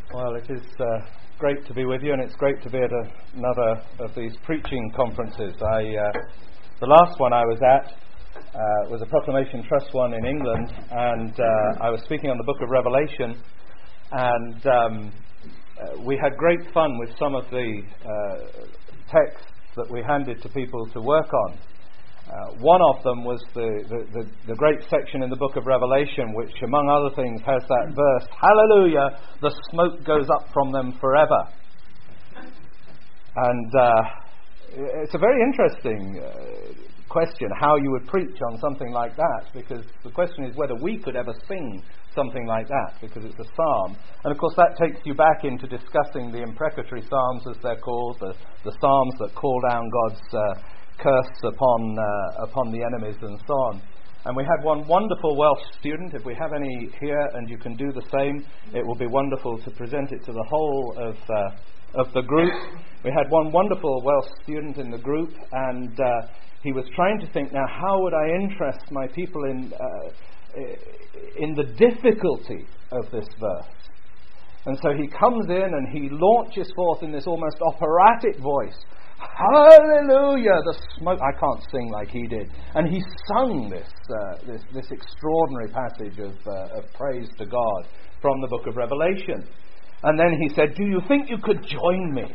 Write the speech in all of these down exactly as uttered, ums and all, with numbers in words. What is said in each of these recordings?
Well, it is uh, great to be with you, and it's great to be at a, another of these preaching conferences. I, uh, the last one I was at uh, was a Proclamation Trust one in England, and uh, I was speaking on the book of Revelation, and um, uh, we had great fun with some of the uh, texts that we handed to people to work on. Uh, one of them was the, the, the, the great section in the book of Revelation, which, among other things, has that verse, "Hallelujah, the smoke goes up from them forever." And uh, it's a very interesting uh, question, how you would preach on something like that, because the question is whether we could ever sing something like that, because it's a psalm. And of course that takes you back into discussing the imprecatory psalms, as they're called, the, the psalms that call down God's uh, curse upon uh, upon the enemies and so on. And we had one wonderful Welsh student. If we have any here and you can do the same, it will be wonderful to present it to the whole of uh, of the group. We had one wonderful Welsh student in the group, and uh, he was trying to think, now how would I interest my people in uh, in the difficulty of this verse? And so he comes in and he launches forth in this almost operatic voice, "Hallelujah, the smoke." I can't sing like he did. And he sung this uh, this, this extraordinary passage of, uh, of praise to God from the book of Revelation. And then he said, "Do you think you could join me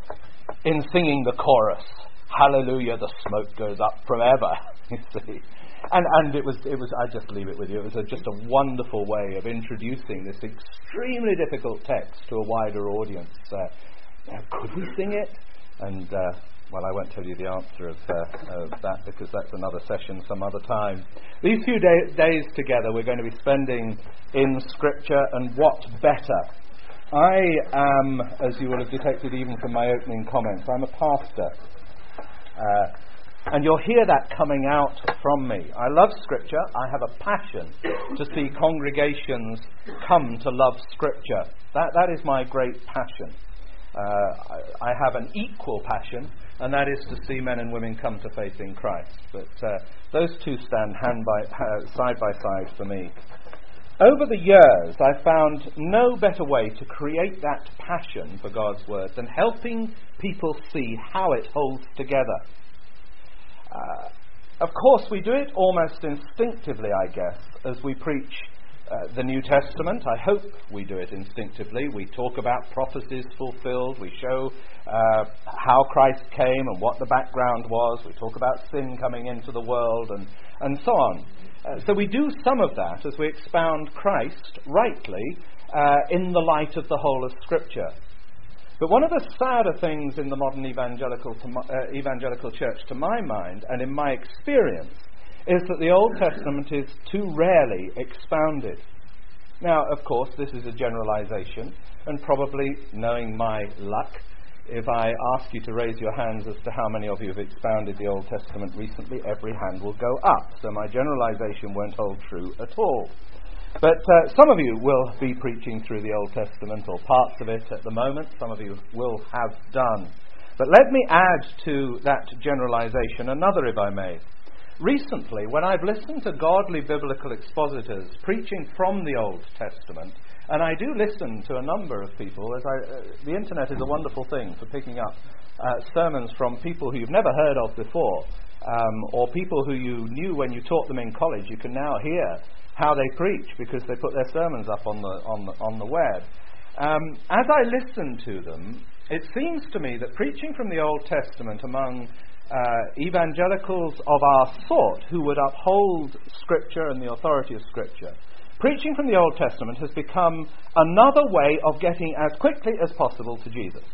in singing the chorus? Hallelujah, the smoke goes up forever." You see. And and it was it was I just leave it with you. It was a, just a wonderful way of introducing this extremely difficult text to a wider audience. Uh, could we sing it? And, uh, well, I won't tell you the answer of, uh, of that, because that's another session some other time. These few day- days together we're going to be spending in Scripture, and what better? I am, as you will have detected even from my opening comments, I'm a pastor. Uh, and you'll hear that coming out from me. I love Scripture. I have a passion to see congregations come to love Scripture. That That is my great passion. Uh, I, I have an equal passion, and that is to see men and women come to faith in Christ. But uh, those two stand hand by, uh, side by side for me. Over the years, I found no better way to create that passion for God's Word than helping people see how it holds together. Uh, of course, we do it almost instinctively, I guess, as we preach Uh, the New Testament. I hope we do it instinctively. We talk about prophecies fulfilled. We show uh, how Christ came and what the background was. We talk about sin coming into the world and, and so on. Uh, so we do some of that as we expound Christ rightly uh, in the light of the whole of Scripture. But one of the sadder things in the modern evangelical, to my, uh, evangelical church, to my mind and in my experience, is that the Old Testament is too rarely expounded. Now, of course, this is a generalization, and probably, knowing my luck, if I ask you to raise your hands as to how many of you have expounded the Old Testament recently, every hand will go up. So my generalization won't hold true at all. But uh, some of you will be preaching through the Old Testament, or parts of it at the moment. Some of you will have done. But let me add to that generalization another, if I may. Recently, when I've listened to godly biblical expositors preaching from the Old Testament, and I do listen to a number of people, as I, uh, the internet is a wonderful thing for picking up uh, sermons from people who you've never heard of before, um, or people who you knew when you taught them in college. You can now hear how they preach because they put their sermons up on the on the, on the web. Um, as I listen to them, it seems to me that preaching from the Old Testament among Uh, evangelicals of our sort, who would uphold Scripture and the authority of Scripture, preaching from the Old Testament has become another way of getting as quickly as possible to Jesus.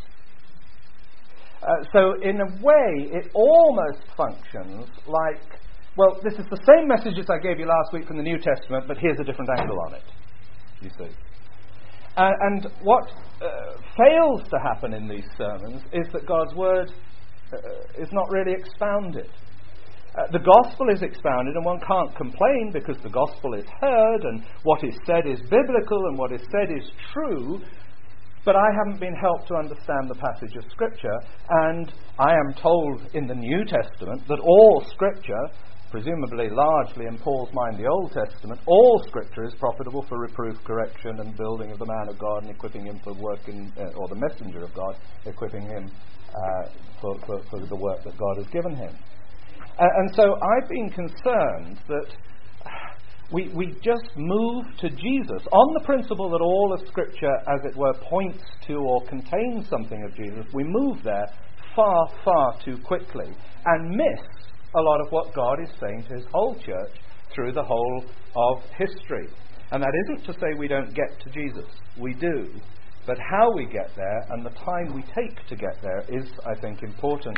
Uh, so in a way, it almost functions like, well, this is the same message as I gave you last week from the New Testament, but here's a different angle on it, you see. Uh, and what uh, fails to happen in these sermons is that God's Word Uh, is not really expounded. Uh, the gospel is expounded, and one can't complain because the gospel is heard and what is said is biblical and what is said is true, but I haven't been helped to understand the passage of Scripture, and I am told in the New Testament that all Scripture presumably largely in Paul's mind, the Old Testament, all Scripture is profitable for reproof, correction, and building of the man of God and equipping him for work in, uh, or the messenger of God, equipping him uh, for, for, for the work that God has given him. Uh, and so I've been concerned that we, we just move to Jesus on the principle that all of Scripture, as it were, points to or contains something of Jesus. We move there far, far too quickly and miss a lot of what God is saying to his whole church through the whole of history. And that isn't to say we don't get to Jesus. We do. But how we get there and the time we take to get there is, I think, important.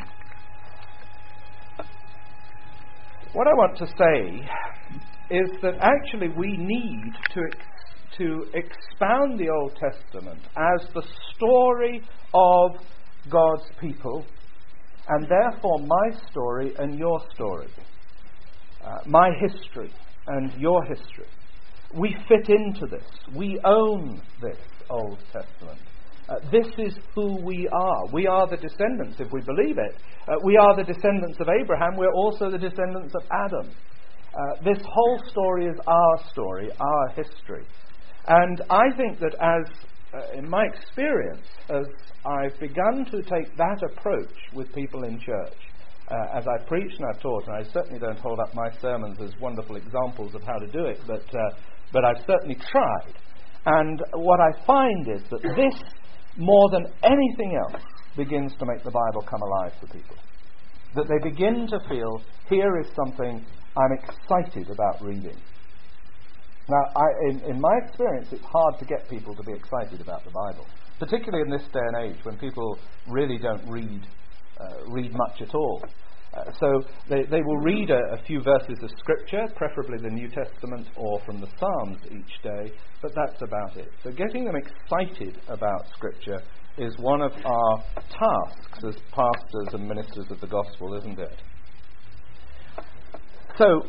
What I want to say is that actually we need to ex- to expound the Old Testament as the story of God's people, and therefore my story and your story, uh, my history and your history. We fit into this. We own this Old Testament. Uh, this is who we are. We are the descendants, if we believe it. Uh, we are the descendants of Abraham. We're also the descendants of Adam. Uh, this whole story is our story, our history. And I think that as, uh, in my experience, as I've begun to take that approach with people in church, uh, as I preach and I've taught, and I certainly don't hold up my sermons as wonderful examples of how to do it, but, uh, but I've certainly tried. And what I find is that this, more than anything else, begins to make the Bible come alive for people. That they begin to feel, here is something I'm excited about reading. Now, I, in, in my experience, it's hard to get people to be excited about the Bible, particularly in this day and age when people really don't read uh, read much at all. Uh, so they, they will read a, a few verses of Scripture, preferably the New Testament or from the Psalms each day, but that's about it. So getting them excited about Scripture is one of our tasks as pastors and ministers of the gospel, isn't it? So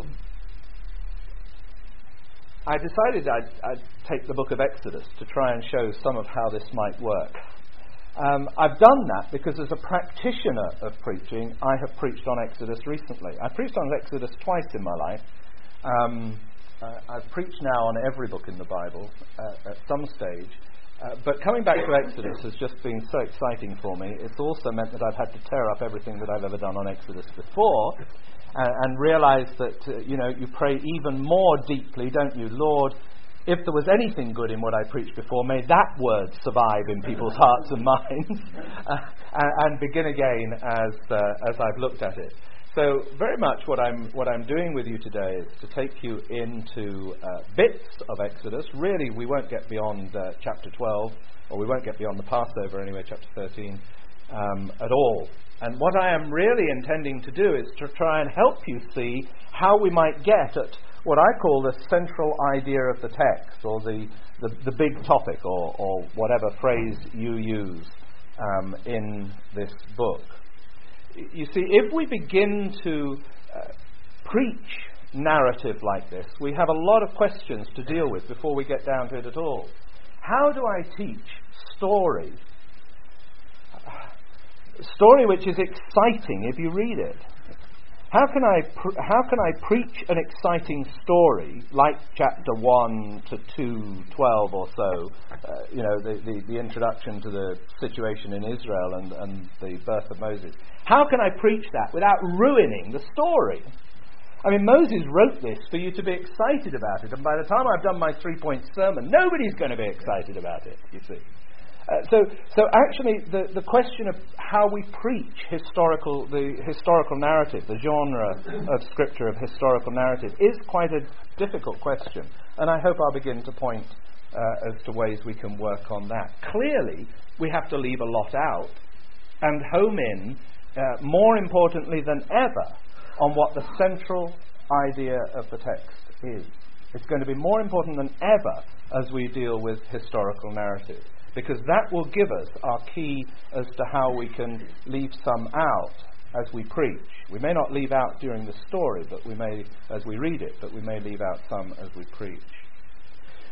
I decided I'd, I'd take the book of Exodus to try and show some of how this might work. Um, I've done that because as a practitioner of preaching, I have preached on Exodus recently. I've preached on Exodus twice in my life. Um, uh, I've preached now on every book in the Bible uh, at some stage. Uh, but coming back to Exodus has just been so exciting for me. It's also meant that I've had to tear up everything that I've ever done on Exodus before uh, and realise that, uh, you know, you pray even more deeply, don't you? Lord, if there was anything good in what I preached before, may that word survive in people's hearts and minds uh, and, and begin again as uh, as I've looked at it. So very much what I'm what I'm doing with you today is to take you into uh, bits of Exodus. Really, we won't get beyond uh, chapter twelve, or we won't get beyond the Passover anyway, chapter thirteen, um, at all. And what I am really intending to do is to try and help you see how we might get at what I call the central idea of the text, or the, the, the big topic, or, or whatever phrase you use um, in this book. You see, if we begin to uh, preach narrative like this, we have a lot of questions to deal with before we get down to it at all. How do I teach story? Story which is exciting if you read it. How can I pr- how can I preach an exciting story like chapter one to two, twelve or so, uh, you know, the, the, the introduction to the situation in Israel and, and the birth of Moses? How can I preach that without ruining the story? I mean, Moses wrote this for you to be excited about it, and by the time I've done my three-point sermon, nobody's going to be excited about it, you see. Uh, so, so actually, the, the question of how we preach historical, the historical narrative, the genre of Scripture of historical narrative, is quite a difficult question. And I hope I'll begin to point uh, as to ways we can work on that. Clearly, we have to leave a lot out and home in, uh, more importantly than ever, on what the central idea of the text is. It's going to be more important than ever as we deal with historical narrative, because that will give us our key as to how we can leave some out as we preach. We may not leave out during the story, but we may, as we read it, but we may leave out some as we preach.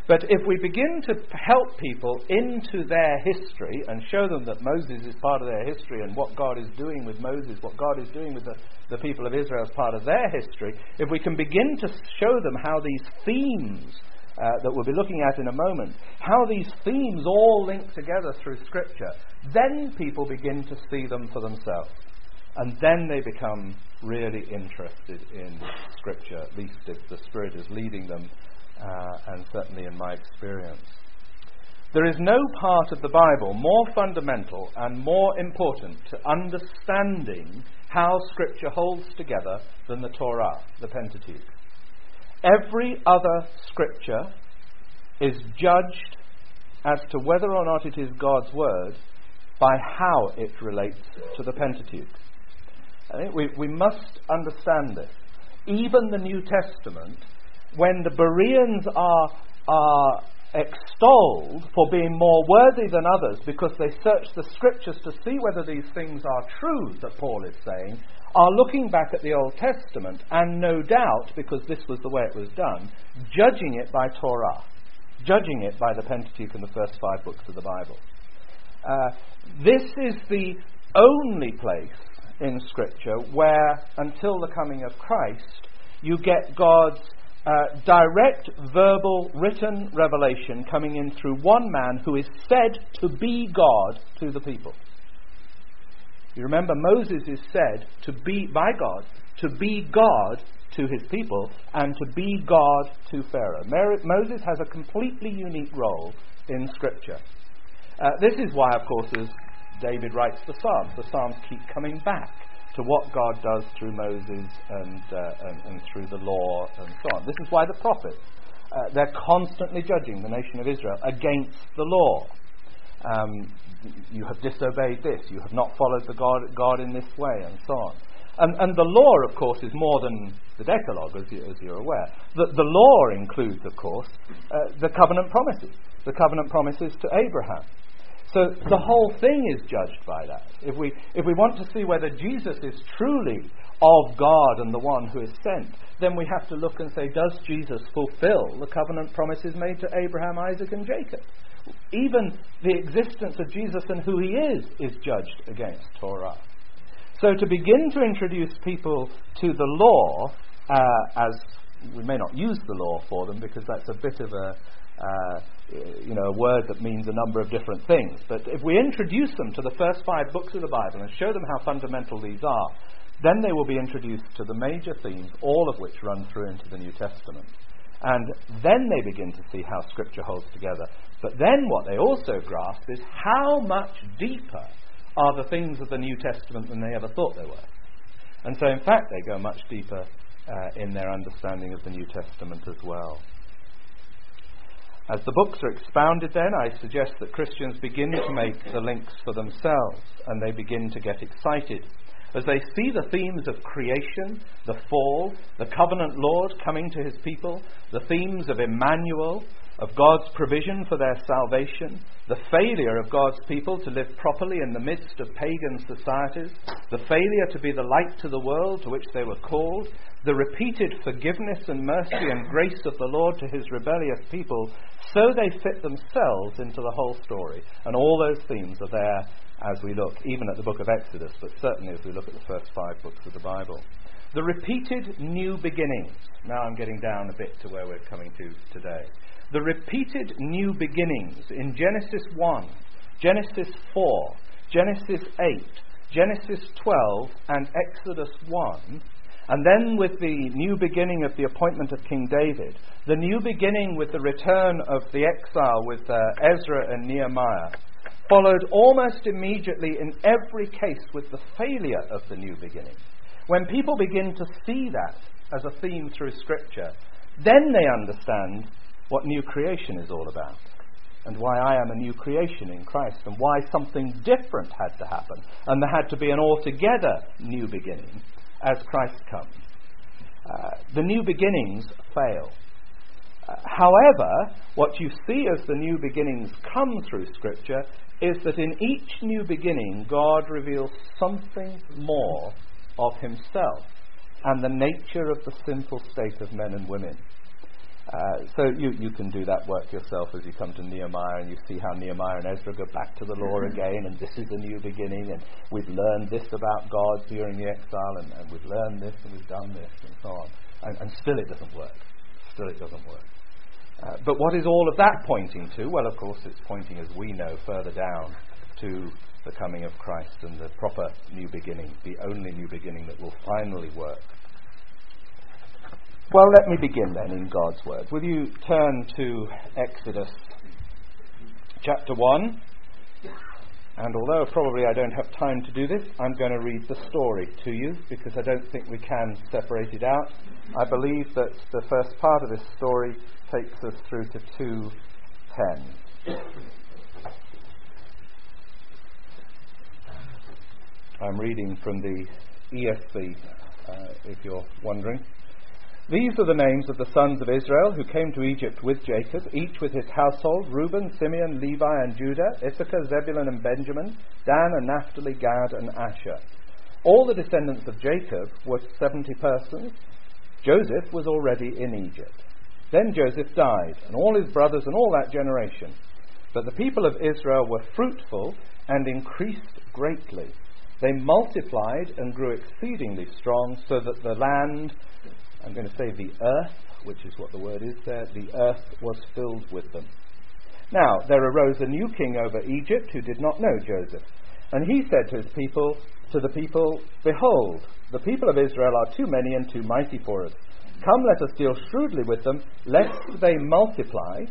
But if we begin to help people into their history and show them that Moses is part of their history and what God is doing with Moses, what God is doing with the, the people of Israel as part of their history, if we can begin to show them how these themes uh, that we'll be looking at in a moment, how these themes all link together through Scripture, then people begin to see them for themselves. And then they become really interested in Scripture, at least if the Spirit is leading them. Uh, and certainly in my experience. There is no part of the Bible more fundamental and more important to understanding how Scripture holds together than the Torah, the Pentateuch. Every other Scripture is judged as to whether or not it is God's Word by how it relates to the Pentateuch. I think we, we must understand this. Even the New Testament, when the Bereans are, are extolled for being more worthy than others because they search the Scriptures to see whether these things are true that Paul is saying, are looking back at the Old Testament and no doubt, because this was the way it was done, judging it by Torah, judging it by the Pentateuch and the first five books of the Bible. Uh, this is the only place in Scripture where, until the coming of Christ, you get God's Uh, direct, verbal, written revelation coming in through one man who is said to be God to the people. You remember, Moses is said to be, by God, to be God to his people and to be God to Pharaoh. Mer- Moses has a completely unique role in Scripture. Uh, this is why, of course, as David writes the Psalms, the Psalms keep coming back to what God does through Moses and, uh, and, and through the law and so on. This is why the prophets, uh, they're constantly judging the nation of Israel against the law. Um, you have disobeyed this, you have not followed the God, God in this way, and so on. And, and the law, of course, is more than the Decalogue, as, you, as you're aware. The, the law includes, of course, uh, the covenant promises, the covenant promises to Abraham. So the whole thing is judged by that. If we if we want to see whether Jesus is truly of God and the one who is sent, then we have to look and say, does Jesus fulfill the covenant promises made to Abraham, Isaac and Jacob? Even the existence of Jesus and who he is is judged against Torah. So to begin to introduce people to the law, uh, as we may not use the law for them because that's a bit of a Uh, you know, a word that means a number of different things. But if we introduce them to the first five books of the Bible and show them how fundamental these are, then they will be introduced to the major themes, all of which run through into the New Testament. And then they begin to see how Scripture holds together. But then what they also grasp is how much deeper are the things of the New Testament than they ever thought they were. And so, in fact, they go much deeper uh, in their understanding of the New Testament as well. As the books are expounded then, I suggest that Christians begin to make the links for themselves and they begin to get excited. As they see the themes of creation, the fall, the covenant Lord coming to his people, the themes of Emmanuel, of God's provision for their salvation, the failure of God's people to live properly in the midst of pagan societies, the failure to be the light to the world to which they were called, the repeated forgiveness and mercy and grace of the Lord to his rebellious people, so they fit themselves into the whole story. And all those themes are there as we look, even at the book of Exodus, but certainly as we look at the first five books of the Bible. The repeated new beginnings. Now I'm getting down a bit to where we're coming to today. The repeated new beginnings in Genesis one, Genesis four, Genesis eight, Genesis twelve, and Exodus one. And then with the new beginning of the appointment of King David, the new beginning with the return of the exile with uh, Ezra and Nehemiah, followed almost immediately in every case with the failure of the new beginning. When people begin to see that as a theme through Scripture, then they understand what new creation is all about, and why I am a new creation in Christ, and why something different had to happen, and there had to be an altogether new beginning as Christ comes. Uh, the new beginnings fail. Uh, however, what you see as the new beginnings come through Scripture is that in each new beginning, God reveals something more of himself and the nature of the sinful state of men and women. Uh, so you, you can do that work yourself as you come to Nehemiah, and you see how Nehemiah and Ezra go back to the law again, and this is a new beginning, and we've learned this about God during the exile, and, and we've learned this, and we've done this, and so on. And, and still it doesn't work. Still it doesn't work. Uh, but what is all of that pointing to? Well, of course, it's pointing, as we know, further down to the coming of Christ and the proper new beginning, the only new beginning that will finally work. Well, let me begin then in God's Word. Will you turn to Exodus chapter one? And although probably I don't have time to do this, I'm going to read the story to you, because I don't think we can separate it out. I believe that the first part of this story takes us through to two ten. I'm reading from the E S V, uh, if you're wondering. These are the names of the sons of Israel who came to Egypt with Jacob, each with his household: Reuben, Simeon, Levi and Judah, Issachar, Zebulun and Benjamin, Dan and Naphtali, Gad and Asher. All the descendants of Jacob were seventy persons. Joseph was already in Egypt. Then Joseph died, and all his brothers and all that generation. But the people of Israel were fruitful and increased greatly. They multiplied and grew exceedingly strong, so that the land, I'm going to say the earth, which is what the word is there, the earth was filled with them. Now there arose a new king over Egypt who did not know Joseph. And he said to his people, to the people, "Behold, the people of Israel are too many and too mighty for us. Come, let us deal shrewdly with them, lest they multiply,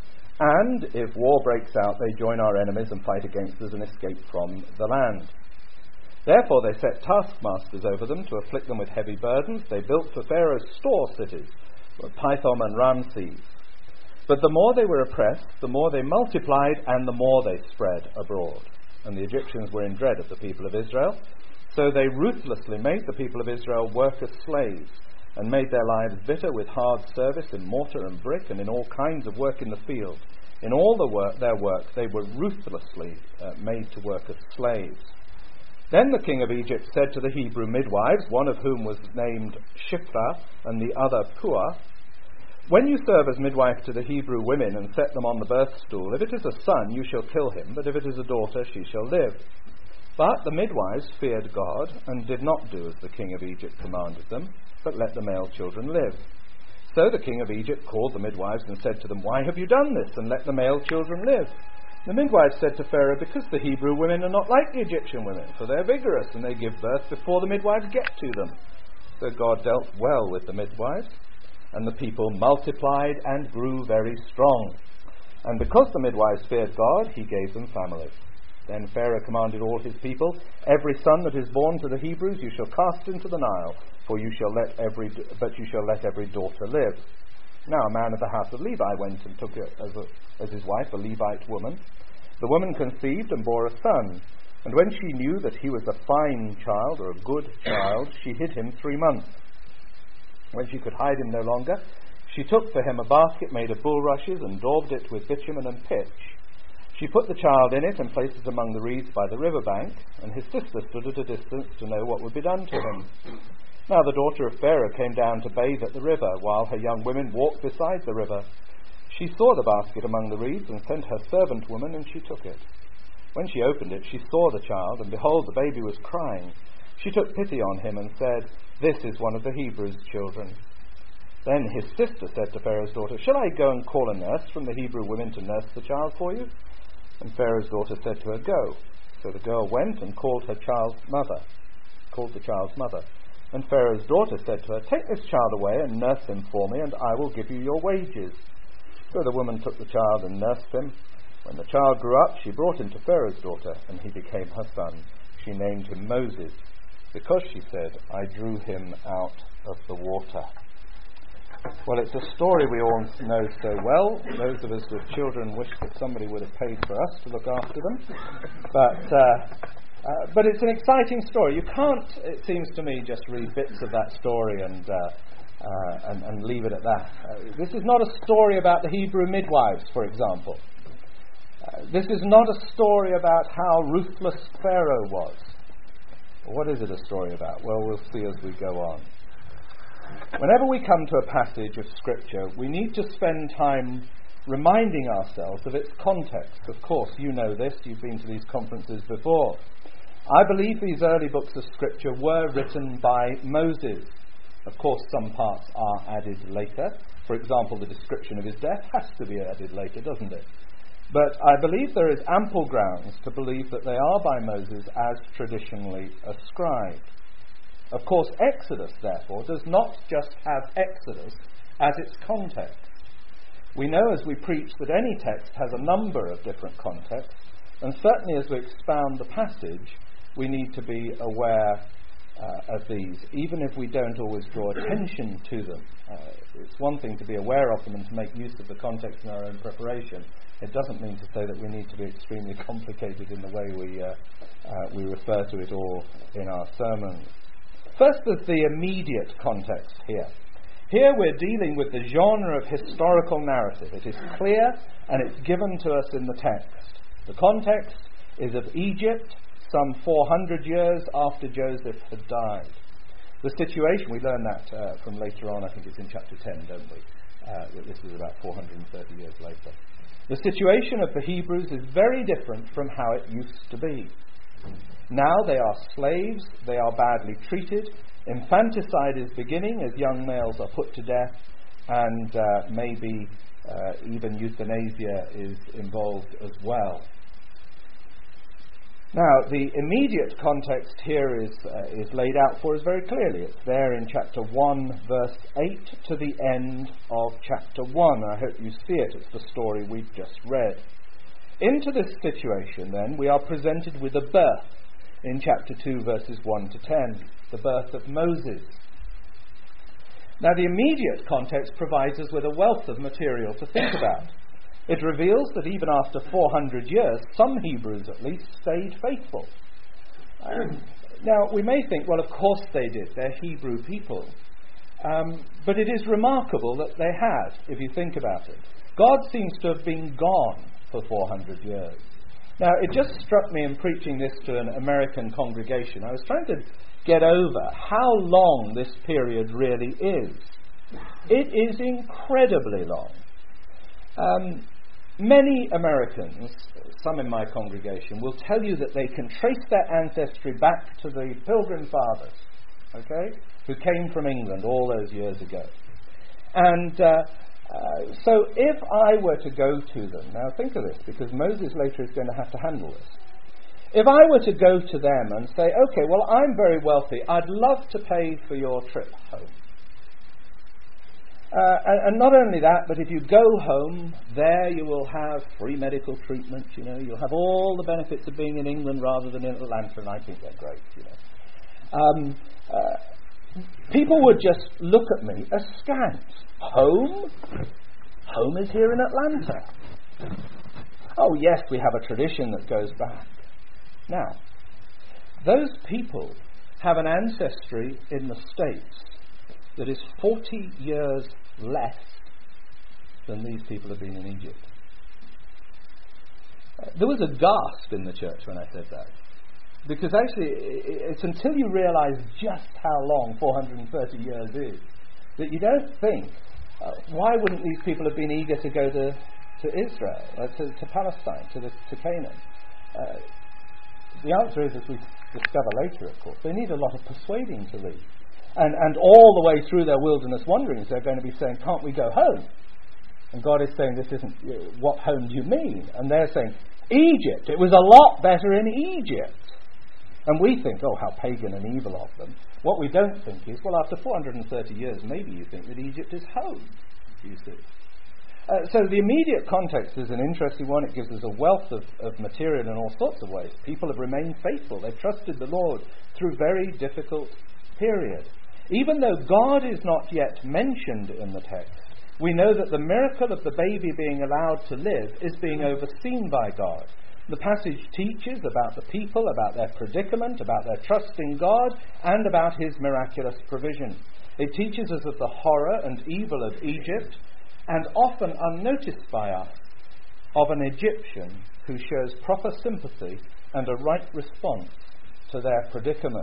and if war breaks out, they join our enemies and fight against us and escape from the land." Therefore they set taskmasters over them to afflict them with heavy burdens. They built for Pharaoh's store cities, Pithom and Ramses. But the more they were oppressed, the more they multiplied, and the more they spread abroad. And the Egyptians were in dread of the people of Israel. So they ruthlessly made the people of Israel work as slaves, and made their lives bitter with hard service in mortar and brick, and in all kinds of work in the field. In all the work, their work they were ruthlessly uh, made to work as slaves. Then the king of Egypt said to the Hebrew midwives, one of whom was named Shiphrah and the other Puah, "When you serve as midwife to the Hebrew women and set them on the birth stool, if it is a son, you shall kill him, but if it is a daughter, she shall live." But the midwives feared God and did not do as the king of Egypt commanded them, but let the male children live. So the king of Egypt called the midwives and said to them, "Why have you done this, and let the male children live?" The midwives said to Pharaoh, "Because the Hebrew women are not like the Egyptian women, for they are vigorous, and they give birth before the midwives get to them." So God dealt well with the midwives, and the people multiplied and grew very strong. And because the midwives feared God, he gave them families. Then Pharaoh commanded all his people, "Every son that is born to the Hebrews you shall cast into the Nile, for you shall let every but you shall let every daughter live." Now a man of the house of Levi went and took as, a, as his wife a Levite woman. The woman conceived and bore a son, and when she knew that he was a fine child, or a good child, she hid him three months. When she could hide him no longer, she took for him a basket made of bulrushes and daubed it with bitumen and pitch. She put the child in it and placed it among the reeds by the river bank, and his sister stood at a distance to know what would be done to him. Now the daughter of Pharaoh came down to bathe at the river, while her young women walked beside the river. She saw the basket among the reeds, and sent her servant woman, and she took it. When she opened it, she saw the child, and behold, the baby was crying. She took pity on him, and said, "This is one of the Hebrews' children." Then his sister said to Pharaoh's daughter, "Shall I go and call a nurse from the Hebrew women to nurse the child for you?" And Pharaoh's daughter said to her, "Go." So the girl went and called her child's mother, called the child's mother. And Pharaoh's daughter said to her, "Take this child away and nurse him for me, and I will give you your wages." So the woman took the child and nursed him. When the child grew up, she brought him to Pharaoh's daughter, and he became her son. She named him Moses, because she said, "I drew him out of the water." Well, it's a story we all know so well. Those of us with children wish that somebody would have paid for us to look after them. But uh, uh, but it's an exciting story. You can't, it seems to me, just read bits of that story and uh, uh, and, and leave it at that. Uh, this is not a story about the Hebrew midwives, for example. Uh, this is not a story about how ruthless Pharaoh was. What is it a story about? Well, we'll see as we go on. Whenever we come to a passage of Scripture, we need to spend time reminding ourselves of its context. Of course, you know this, you've been to these conferences before. I believe these early books of Scripture were written by Moses. Of course, some parts are added later. For example, the description of his death has to be added later, doesn't it? But I believe there is ample grounds to believe that they are by Moses as traditionally ascribed. Of course, Exodus, therefore, does not just have Exodus as its context. We know as we preach that any text has a number of different contexts, and certainly as we expound the passage, we need to be aware uh, of these, even if we don't always draw attention to them. Uh, it's one thing to be aware of them and to make use of the context in our own preparation. It doesn't mean to say that we need to be extremely complicated in the way we, uh, uh, we refer to it all in our sermons. First, there's the immediate context here. Here we're dealing with the genre of historical narrative. It is clear and it's given to us in the text. The context is of Egypt, some four hundred years after Joseph had died. The situation, we learn that uh, from later on, I think it's in chapter ten, don't we? Uh, that this is about four hundred thirty years later. The situation of the Hebrews is very different from how it used to be. Now they are slaves, they are badly treated, infanticide is beginning as young males are put to death, and uh, maybe uh, even euthanasia is involved as well. Now, the immediate context here is, uh, is laid out for us very clearly. It's there in chapter one, verse eight, to the end of chapter one. I hope you see it. It's the story we've just read. Into this situation, then, we are presented with a birth in chapter two, verses one to ten, the birth of Moses. Now, the immediate context provides us with a wealth of material to think about. It reveals that even after four hundred years, some Hebrews at least stayed faithful. Um, now, we may think, well, of course they did. They're Hebrew people. Um, but it is remarkable that they had, if you think about it. God seems to have been gone for four hundred years. Now, it just struck me in preaching this to an American congregation. I was trying to get over how long this period really is. It is incredibly long. Um, many Americans, some in my congregation, will tell you that they can trace their ancestry back to the Pilgrim Fathers, okay, who came from England all those years ago. And uh, uh, so if I were to go to them, now think of this, because Moses later is going to have to handle this. If I were to go to them and say, okay, well, I'm very wealthy, I'd love to pay for your trip home. Uh, and, and not only that, but if you go home, there you will have free medical treatment, you know, you'll have all the benefits of being in England rather than in Atlanta, and I think they're great, you know. Um, uh, people would just look at me askance. Home? Home is here in Atlanta. Oh yes, we have a tradition that goes back. Now, those people have an ancestry in the States that is forty years less than these people have been in Egypt. Uh, there was a gasp in the church when I said that. Because actually, it's until you realize just how long four hundred thirty years is, that you don't think, uh, why wouldn't these people have been eager to go to, to Israel, uh, to, to Palestine, to, the, to Canaan? Uh, the answer is, as we discover later, of course, they need a lot of persuading to leave. And, and all the way through their wilderness wanderings, they're going to be saying, can't we go home? And God is saying, this isn't, what home do you mean? And they're saying, Egypt. It was a lot better in Egypt. And we think, oh, how pagan and evil of them. What we don't think is, well, after four hundred thirty years, maybe you think that Egypt is home, you see. Uh, so the immediate context is an interesting one. It gives us a wealth of, of material in all sorts of ways. People have remained faithful. They've trusted the Lord through very difficult periods. Even though God is not yet mentioned in the text, we know that the miracle of the baby being allowed to live is being overseen by God. The passage teaches about the people, about their predicament, about their trust in God, and about His miraculous provision. It teaches us of the horror and evil of Egypt, and often unnoticed by us, of an Egyptian who shows proper sympathy and a right response to their predicament.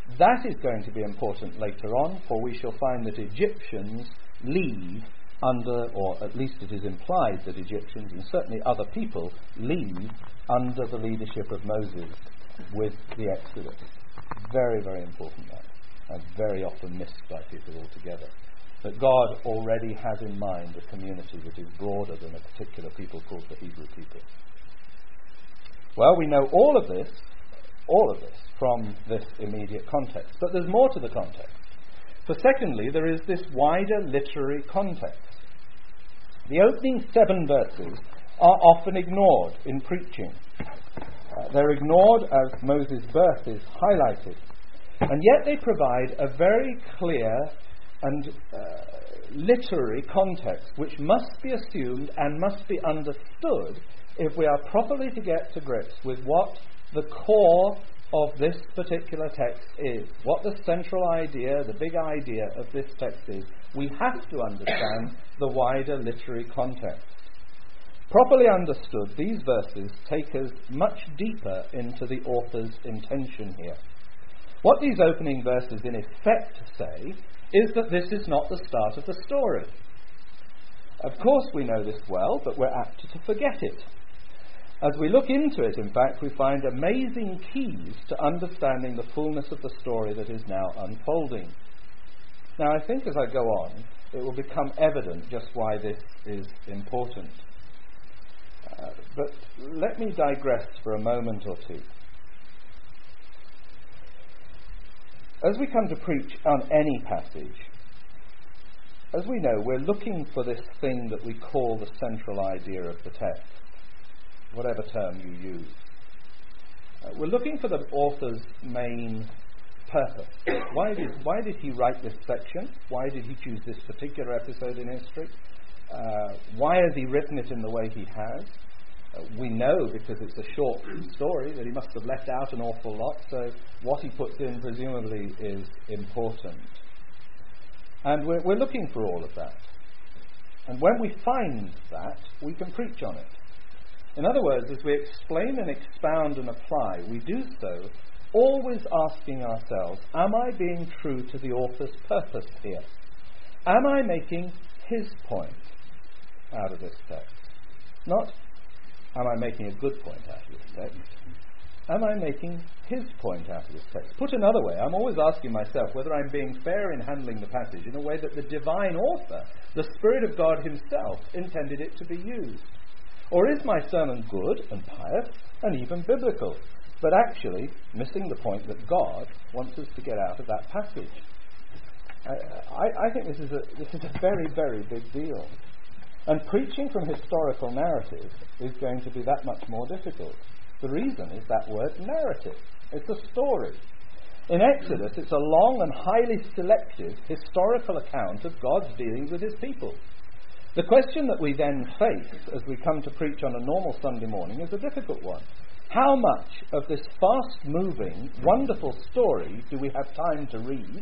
That is going to be important later on, for we shall find that Egyptians leave under, or at least it is implied that Egyptians and certainly other people leave under the leadership of Moses with the Exodus. Very, very important that, and very often missed by people altogether. That God already has in mind a community that is broader than a particular people called the Hebrew people. Well, we know all of this, all of this, from this immediate context. But there's more to the context. For secondly, there is this wider literary context. The opening seven verses are often ignored in preaching. Uh, they're ignored as Moses' birth is highlighted. And yet they provide a very clear and uh, literary context which must be assumed and must be understood if we are properly to get to grips with what the core of this particular text is, what the central idea, the big idea of this text is. We have to understand the wider literary context. Properly understood, these verses take us much deeper into the author's intention here. What these opening verses in effect say is that this is not the start of the story. Of course we know this well, but we're apt to forget it. As we look into it, in fact, we find amazing keys to understanding the fullness of the story that is now unfolding. Now, I think as I go on, it will become evident just why this is important. Uh, but let me digress for a moment or two. As we come to preach on any passage, as we know, we're looking for this thing that we call the central idea of the text, whatever term you use. Uh, we're looking for the author's main purpose. Why did, why did he write this section? Why did he choose this particular episode in history? Uh, why has he written it in the way he has? Uh, we know, because it's a short story, that he must have left out an awful lot, so what he puts in presumably is important. And we're, we're looking for all of that. And when we find that, we can preach on it. In other words, as we explain and expound and apply, we do so always asking ourselves, am I being true to the author's purpose here? Am I making his point out of this text? Not, am I making a good point out of this text? Am I making his point out of this text? Put another way, I'm always asking myself whether I'm being fair in handling the passage in a way that the divine author, the Spirit of God himself, intended it to be used. Or is my sermon good and pious and even biblical, but actually missing the point that God wants us to get out of that passage? I, I, I think this is a this is a very, very big deal. And preaching from historical narrative is going to be that much more difficult. The reason is that word narrative. It's a story. In Exodus, it's a long and highly selective historical account of God's dealings with his people. The question that we then face as we come to preach on a normal Sunday morning is a difficult one. How much of this fast-moving, wonderful story do we have time to read?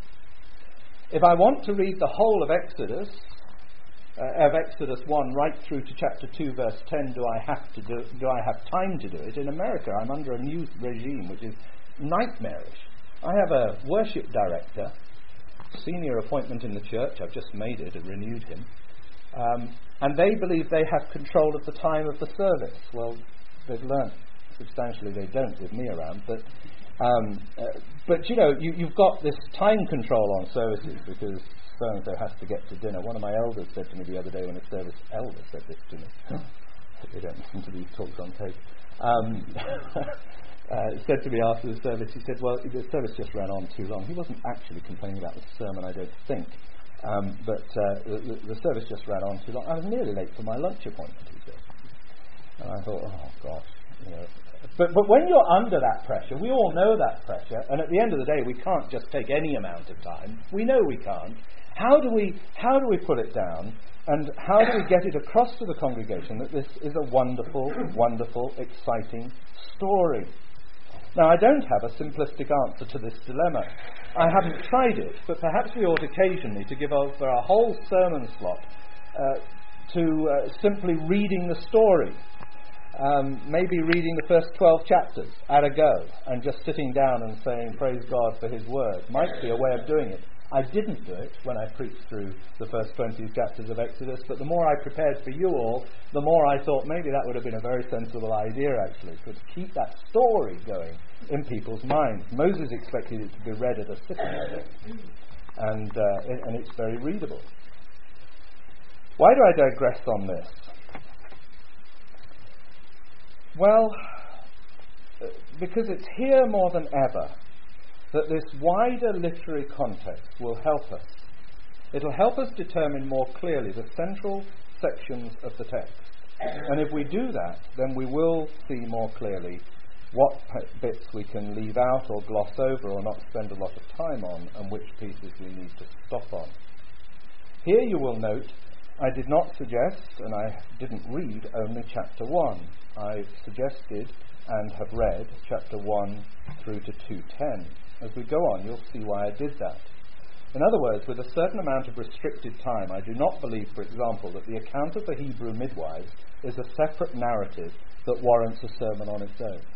If I want to read the whole of Exodus, uh, of Exodus one right through to chapter two, verse ten, do I have to do? Do I have time to do it? In America, I'm under a new regime which is nightmarish. I have a worship director, senior appointment in the church. I've just made it and renewed him. Um, and they believe they have control of the time of the service. Well, they've learnt substantially they don't with me around. But, um, uh, but you know, you, you've got this time control on services because so-and-so has to get to dinner. One of my elders said to me the other day when a service elder said this to me. They don't listen to these talks on tape. Um, uh, said to me after the service, he said, well, the service just ran on too long. He wasn't actually complaining about the sermon, I don't think. Um, but uh, the, the service just ran on too long. I was nearly late for my lunch appointment, he said. And I thought, oh, gosh. You know. But, but when you're under that pressure, we all know that pressure, and at the end of the day, we can't just take any amount of time. We know we can't. How do we, how do we put it down, and how do we get it across to the congregation that this is a wonderful, wonderful, exciting story? Now, I don't have a simplistic answer to this dilemma. I haven't tried it, but perhaps we ought occasionally to give over a whole sermon slot uh, to uh, simply reading the story. um, maybe reading the first twelve chapters at a go and just sitting down and saying, praise God for his word, might be a way of doing it. I didn't do it when I preached through the first twenty chapters of Exodus, but the more I prepared for you all, the more I thought maybe that would have been a very sensible idea, actually, to keep that story going in people's minds. Moses expected it to be read at a sitting, and, uh, it, and it's very readable. Why do I digress on this? Well, because it's here more than ever that this wider literary context will help us. It'll help us determine more clearly the central sections of the text. And if we do that, then we will see more clearly what bits we can leave out or gloss over or not spend a lot of time on, and which pieces we need to stop on. Here you will note I did not suggest, and I didn't read, only chapter one. I suggested and have read chapter one through to two ten. As we go on, you'll see why I did that. In other words, with a certain amount of restricted time, I do not believe, for example, that the account of the Hebrew midwives is a separate narrative that warrants a sermon on its own.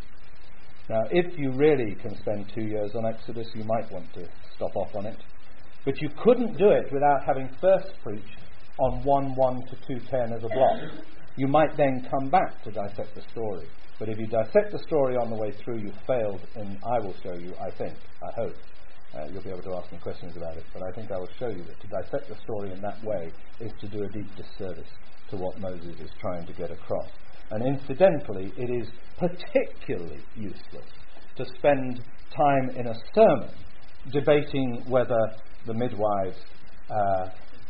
Now, if you really can spend two years on Exodus, you might want to stop off on it. But you couldn't do it without having first preached on one one to two ten as a block. You might then come back to dissect the story. But if you dissect the story on the way through, you've failed, and I will show you, I think, I hope, uh, you'll be able to ask me questions about it, but I think I will show you that to dissect the story in that way is to do a deep disservice to what Moses is trying to get across. And incidentally, it is particularly useless to spend time in a sermon debating whether the midwives uh,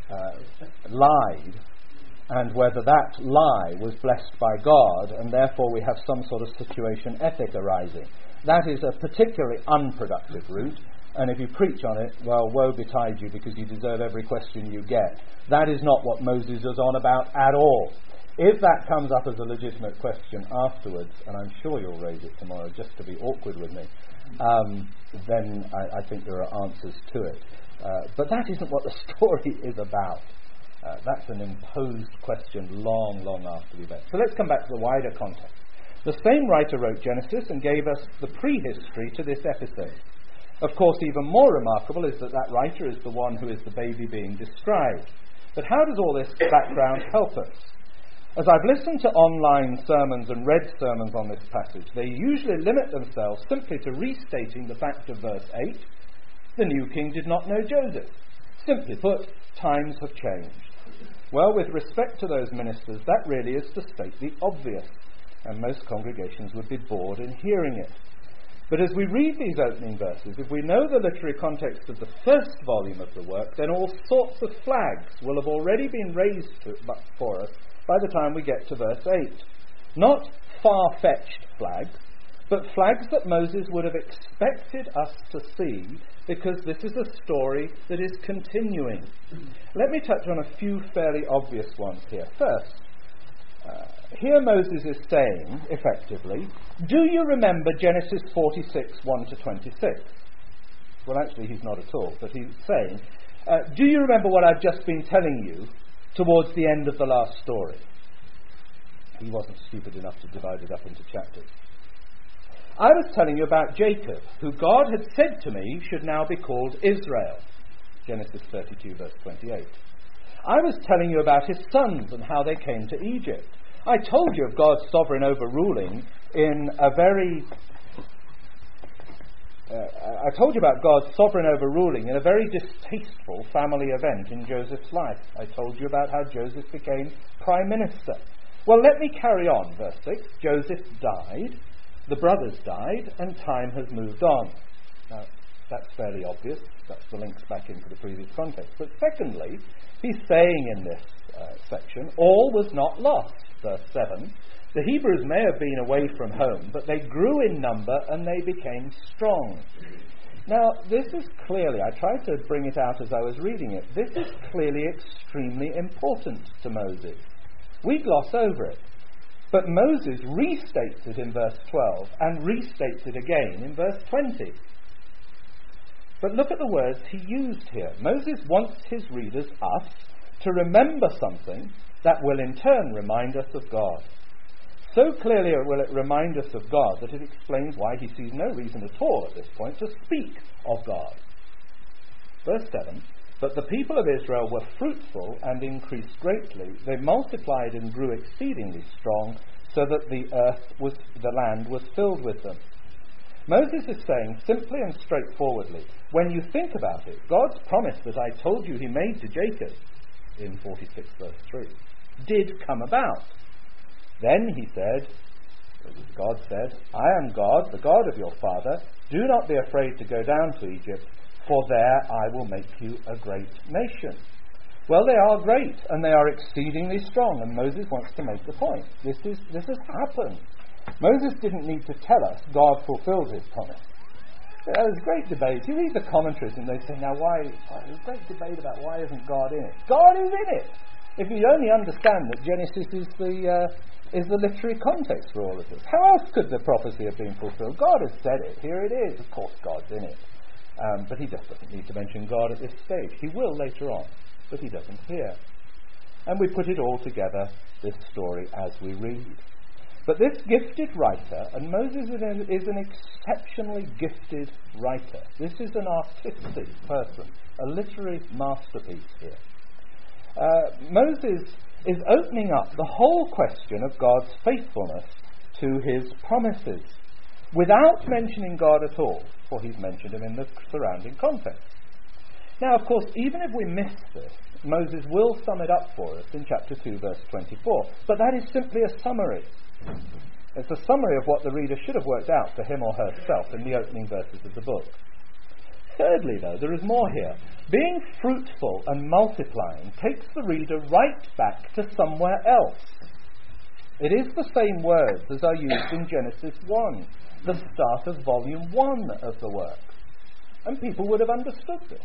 uh, lied and whether that lie was blessed by God, and therefore we have some sort of situation ethic arising. That is a particularly unproductive route, and if you preach on it, well, woe betide you, because you deserve every question you get. That is not what Moses is on about at all. If that comes up as a legitimate question afterwards, and I'm sure you'll raise it tomorrow just to be awkward with me, um, then I, I think there are answers to it. Uh, but that isn't what the story is about. Uh, that's an imposed question long, long after the event. So let's come back to the wider context. The same writer wrote Genesis and gave us the prehistory to this episode. Of course, even more remarkable is that that writer is the one who is the baby being described. But how does all this background help us? As I've listened to online sermons and read sermons on this passage, they usually limit themselves simply to restating the fact of verse eight. The new king did not know Joseph. Simply put, times have changed. Well, with respect to those ministers, that really is to state the obvious, and most congregations would be bored in hearing it. But as we read these opening verses, if we know the literary context of the first volume of the work, then all sorts of flags will have already been raised to, for us by the time we get to verse eight. Not far-fetched flags, but flags that Moses would have expected us to see, because this is a story that is continuing. Let me touch on a few fairly obvious ones here. First, uh, here Moses is saying, effectively, do you remember Genesis forty-six, one to twenty-six? Well, actually, he's not at all, but he's saying, uh, do you remember what I've just been telling you towards the end of the last story? He wasn't stupid enough to divide it up into chapters. I was telling you about Jacob, who God had said to me should now be called Israel. Genesis thirty-two, verse twenty-eight. I was telling you about his sons and how they came to Egypt. I told you of God's sovereign overruling in a very... Uh, I told you about God's sovereign overruling in a very distasteful family event in Joseph's life. I told you about how Joseph became prime minister. Well, let me carry on, verse six. Joseph died. The brothers died, and time has moved on. Now, that's fairly obvious. That's the links back into the previous context. But secondly, he's saying in this uh, section, all was not lost. Verse seven, the Hebrews may have been away from home, but they grew in number and they became strong. Now, this is clearly, I tried to bring it out as I was reading it, this is clearly extremely important to Moses. We gloss over it. But Moses restates it in verse twelve and restates it again in verse twenty. But look at the words he used here. Moses wants his readers, us, to remember something that will in turn remind us of God. So clearly will it remind us of God that it explains why he sees no reason at all at this point to speak of God. Verse seven, but the people of Israel were fruitful and increased greatly. They multiplied and grew exceedingly strong, so that the earth was, the land was filled with them. Moses is saying simply and straightforwardly, when you think about it, God's promise that I told you he made to Jacob, in forty-six verse three, did come about. Then he said, God said, I am God, the God of your father. Do not be afraid to go down to Egypt, for there I will make you a great nation. Well, they are great, and they are exceedingly strong, and Moses wants to make the point. This is this has happened. Moses didn't need to tell us God fulfilled his promise. There was great debate. You read the commentaries and they say, now why, there's great debate about why isn't God in it. God is in it! If you only understand that Genesis is the uh, is the literary context for all of this. How else could the prophecy have been fulfilled? God has said it. Here it is. Of course God's in it. Um, but he just doesn't need to mention God at this stage. He will later on, but he doesn't here. And we put it all together, this story, as we read. But this gifted writer, and Moses is an, is an exceptionally gifted writer. This is an artistic person, a literary masterpiece here. Uh, Moses is opening up the whole question of God's faithfulness to his promises, without mentioning God at all, for he's mentioned him in the surrounding context. Now, of course, even if we miss this, Moses will sum it up for us in chapter two, verse twenty-four. But that is simply a summary. It's a summary of what the reader should have worked out for him or herself in the opening verses of the book. Thirdly, though, there is more here. Being fruitful and multiplying takes the reader right back to somewhere else. It is the same words as are used in Genesis one, the start of volume one of the work. And people would have understood this.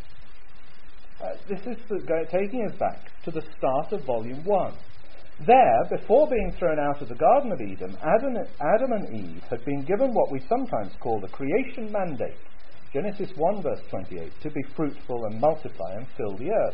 Uh, this is the, taking us back to the start of volume one. There, before being thrown out of the Garden of Eden, Adam, Adam and Eve had been given what we sometimes call the creation mandate. Genesis one verse twenty-eight, to be fruitful and multiply and fill the earth.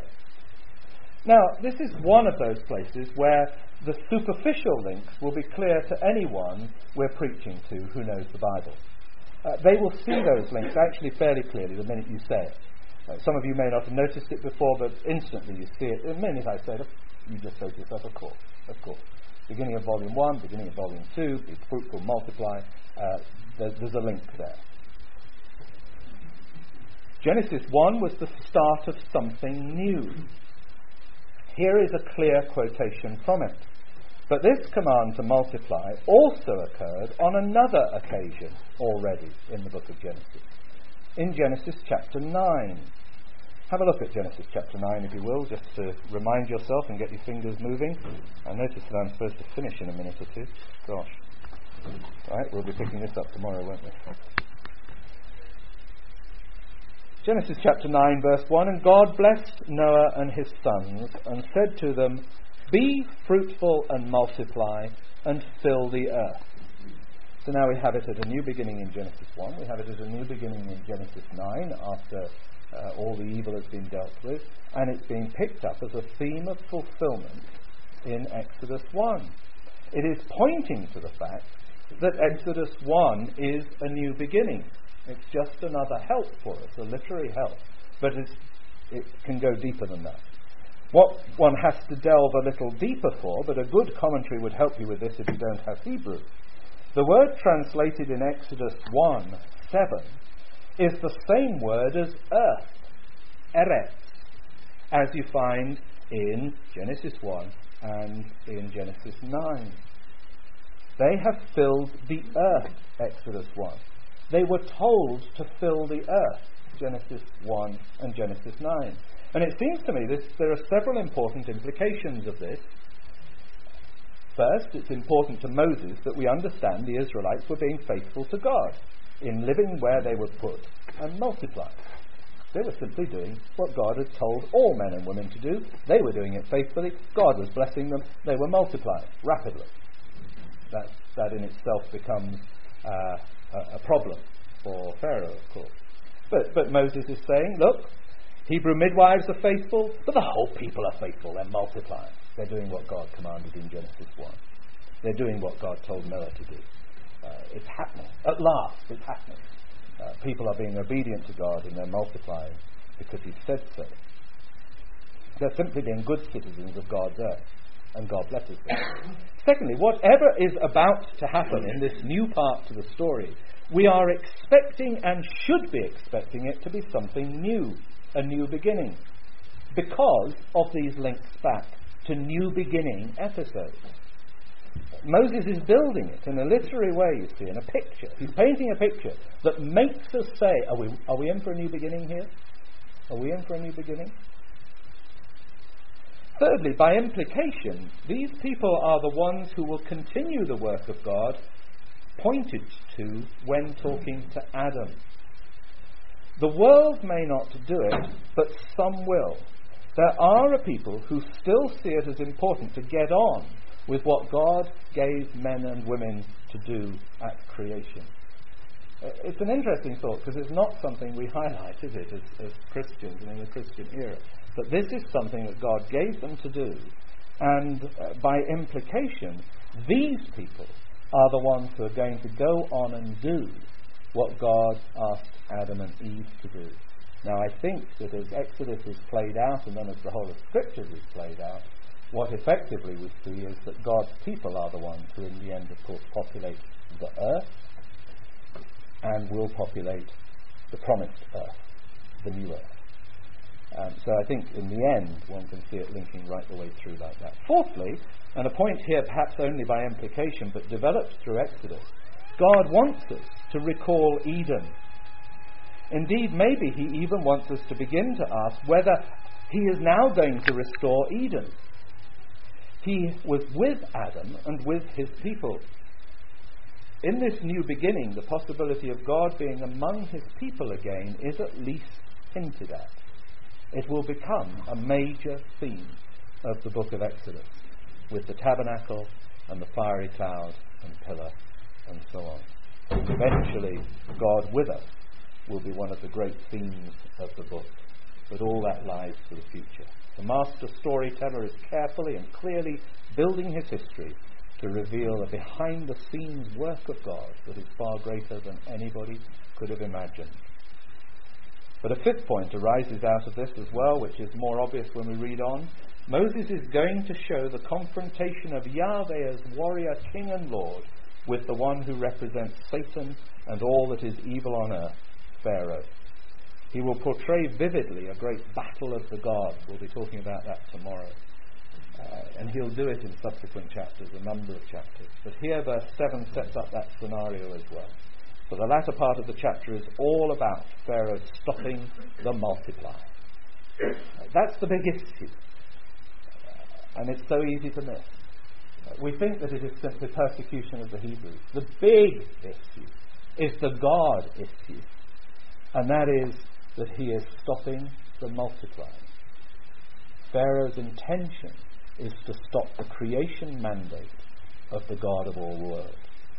Now, this is one of those places where the superficial links will be clear to anyone we're preaching to who knows the Bible. Uh, they will see those links actually fairly clearly the minute you say it. Uh, some of you may not have noticed it before, but instantly you see it. The minute I say it, you just say to yourself, of course, of course. Beginning of volume one, beginning of volume two, be fruitful, multiply, uh, there's, there's a link there. Genesis one was the start of something new. Here is a clear quotation from it. But this command to multiply also occurred on another occasion already in the book of Genesis. In Genesis chapter nine. Have a look at Genesis chapter nine, if you will, just to remind yourself and get your fingers moving. I notice that I'm supposed to finish in a minute or two. Gosh. Right, we'll be picking this up tomorrow, won't we? Genesis chapter nine, verse one, and God blessed Noah and his sons, and said to them, be fruitful and multiply, and fill the earth. So now we have it at a new beginning in Genesis one. We have it at a new beginning in Genesis nine, after uh, all the evil has been dealt with. And it's being picked up as a theme of fulfillment in Exodus one. It is pointing to the fact that Exodus one is a new beginning. It's just another help for us, a literary help. But it's, it can go deeper than that. What one has to delve a little deeper for, but a good commentary would help you with this if you don't have Hebrew. The word translated in Exodus one, seven, is the same word as earth, eretz, as you find in Genesis one and in Genesis nine. They have filled the earth, Exodus one. They were told to fill the earth, Genesis one and Genesis nine. And it seems to me this, there are several important implications of this. First, it's important to Moses that we understand the Israelites were being faithful to God in living where they were put and multiplying. They were simply doing what God had told all men and women to do. They were doing it faithfully. God was blessing them. They were multiplying rapidly. That, that in itself becomes uh, a, a problem for Pharaoh, of course. But, but Moses is saying, look, Hebrew midwives are faithful, but the whole people are faithful. They're multiplying. They're doing what God commanded in Genesis one. They're doing what God told Noah to do. Uh, it's happening. At last, it's happening. Uh, people are being obedient to God and they're multiplying because he said so. They're simply being good citizens of God's earth, and God blesses them. Secondly, whatever is about to happen in this new part to the story, we are expecting and should be expecting it to be something new, a new beginning, because of these links back to new beginning episodes. Moses is building it in a literary way, you see, in a picture. He's painting a picture that makes us say, are we, are we in for a new beginning here? Are we in for a new beginning? Thirdly, by implication, these people are the ones who will continue the work of God pointed to when talking to Adam. The world may not do it, but some will. There are a people who still see it as important to get on with what God gave men and women to do at creation. It's an interesting thought, because it's not something we highlight, is it, as, as Christians and in the Christian era. But this is something that God gave them to do. And uh, by implication, these people are the ones who are going to go on and do what God asked Adam and Eve to do. Now, I think that as Exodus is played out, and then as the whole of Scriptures is played out, what effectively we see is that God's people are the ones who in the end, of course, populate the earth and will populate the promised earth, the new earth. Um, so I think in the end one can see it linking right the way through like that. Fourthly, and a point here perhaps only by implication but developed through Exodus, God wants us to recall Eden. Indeed, maybe he even wants us to begin to ask whether he is now going to restore Eden. He was with Adam and with his people. In this new beginning, the possibility of God being among his people again is at least hinted at. It will become a major theme of the book of Exodus, with the tabernacle and the fiery cloud and pillar and so on. Eventually, God with us will be one of the great themes of the book, but all that lies for the future. The master storyteller is carefully and clearly building his history to reveal a behind-the-scenes work of God that is far greater than anybody could have imagined. But a fifth point arises out of this as well, which is more obvious when we read on. Moses is going to show the confrontation of Yahweh as warrior, king and Lord with the one who represents Satan and all that is evil on earth, Pharaoh. He will portray vividly a great battle of the gods. We'll be talking about that tomorrow. Uh, and he'll do it in subsequent chapters, a number of chapters. But here verse seven sets up that scenario as well. So the latter part of the chapter is all about Pharaoh stopping the multiply. Uh, that's the big issue. Uh, and it's so easy to miss. Uh, we think that it is simply persecution of the Hebrews. The big issue is the God issue. And that is that he is stopping the multiplying. Pharaoh's intention is to stop the creation mandate of the God of all worlds.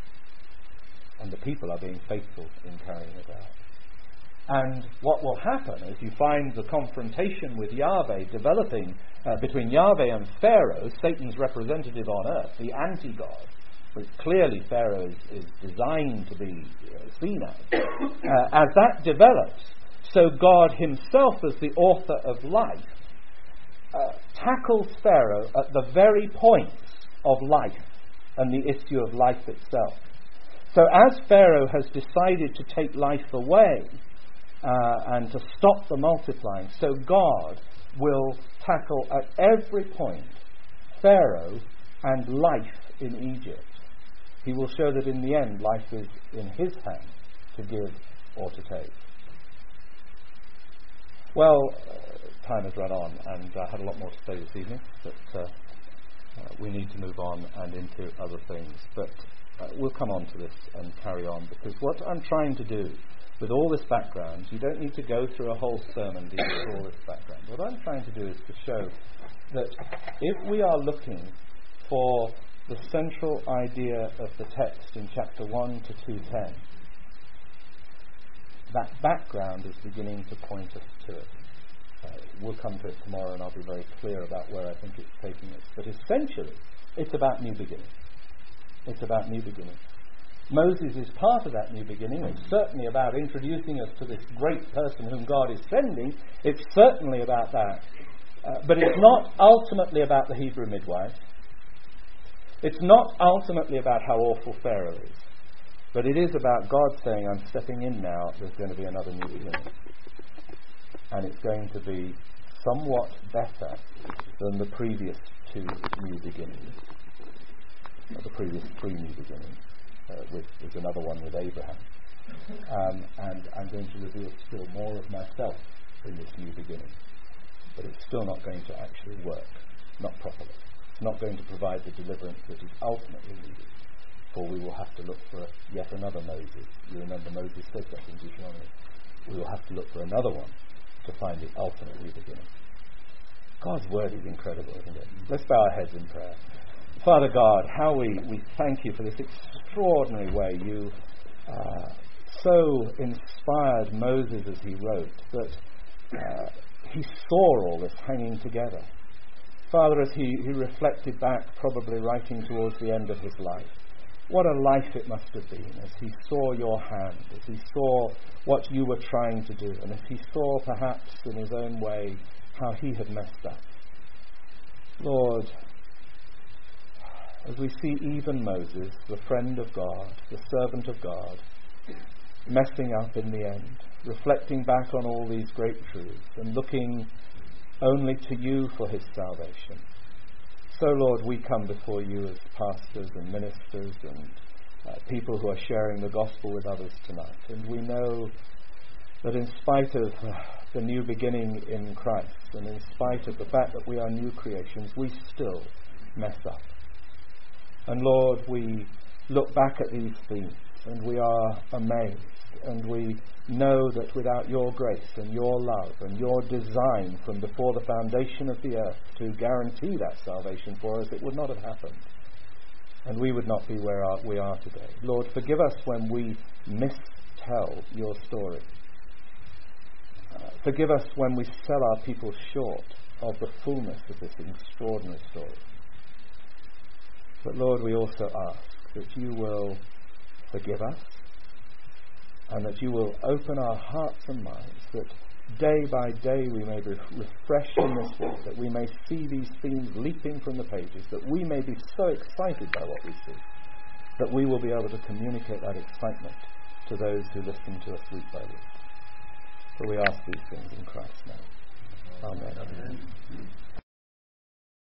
And the people are being faithful in carrying it out. And what will happen is you find the confrontation with Yahweh developing uh, between Yahweh and Pharaoh, Satan's representative on earth, the anti-God, which clearly Pharaoh is, is designed to be uh, seen as. Uh, as that develops, so God himself as the author of life uh, tackles Pharaoh at the very points of life and the issue of life itself. So as Pharaoh has decided to take life away uh, and to stop the multiplying, so God will tackle at every point Pharaoh and life in Egypt. He will show that in the end life is in his hands to give or to take. Well, uh, time has run on and I had a lot more to say this evening, but uh, uh, we need to move on and into other things. But Uh, we'll come on to this and carry on, because what I'm trying to do with all this background, you don't need to go through a whole sermon dealing with all this background. What I'm trying to do is to show that if we are looking for the central idea of the text in chapter one to two ten, that background is beginning to point us to it. Uh, we'll come to it tomorrow and I'll be very clear about where I think it's taking us. But essentially, it's about new beginnings. It's about new beginnings. Moses is part of that new beginning. It's certainly about introducing us to this great person whom God is sending. It's certainly about that. Uh, but it's not ultimately about the Hebrew midwife. It's not ultimately about how awful Pharaoh is. But it is about God saying, I'm stepping in now, there's going to be another new beginning. And it's going to be somewhat better than the previous two new beginnings. Or the previous three new beginnings. Uh, with, there's another one with Abraham. Um, and I'm going to reveal still more of myself in this new beginning. But it's still not going to actually work. Not properly. It's not going to provide the deliverance that is ultimately needed. For we will have to look for yet another Moses. You remember Moses said that in Deuteronomy. We will have to look for another one to find the ultimate new beginning. God's word is incredible, isn't it? Let's bow our heads in prayer. Father God, how we, we thank you for this extraordinary way you uh, so inspired Moses as he wrote that uh, he saw all this hanging together. Father, as he, he reflected back, probably writing towards the end of his life, what a life it must have been as he saw your hand, as he saw what you were trying to do, and as he saw perhaps in his own way how he had messed up. Lord, as we see even Moses, the friend of God, the servant of God, messing up in the end, reflecting back on all these great truths and looking only to you for his salvation. So, Lord, we come before you as pastors and ministers and uh, people who are sharing the gospel with others tonight. And we know that in spite of uh, the new beginning in Christ and in spite of the fact that we are new creations, we still mess up. And Lord, we look back at these things and we are amazed, and we know that without your grace and your love and your design from before the foundation of the earth to guarantee that salvation for us, it would not have happened. And we would not be where we are today. Lord, forgive us when we mistell your story. Uh, forgive us when we sell our people short of the fullness of this extraordinary story. But Lord, we also ask that you will forgive us and that you will open our hearts and minds, that day by day we may be refreshed in this way, that we may see these themes leaping from the pages, that we may be so excited by what we see, that we will be able to communicate that excitement to those who listen to us week by week. For we ask these things in Christ's name. Amen. Amen.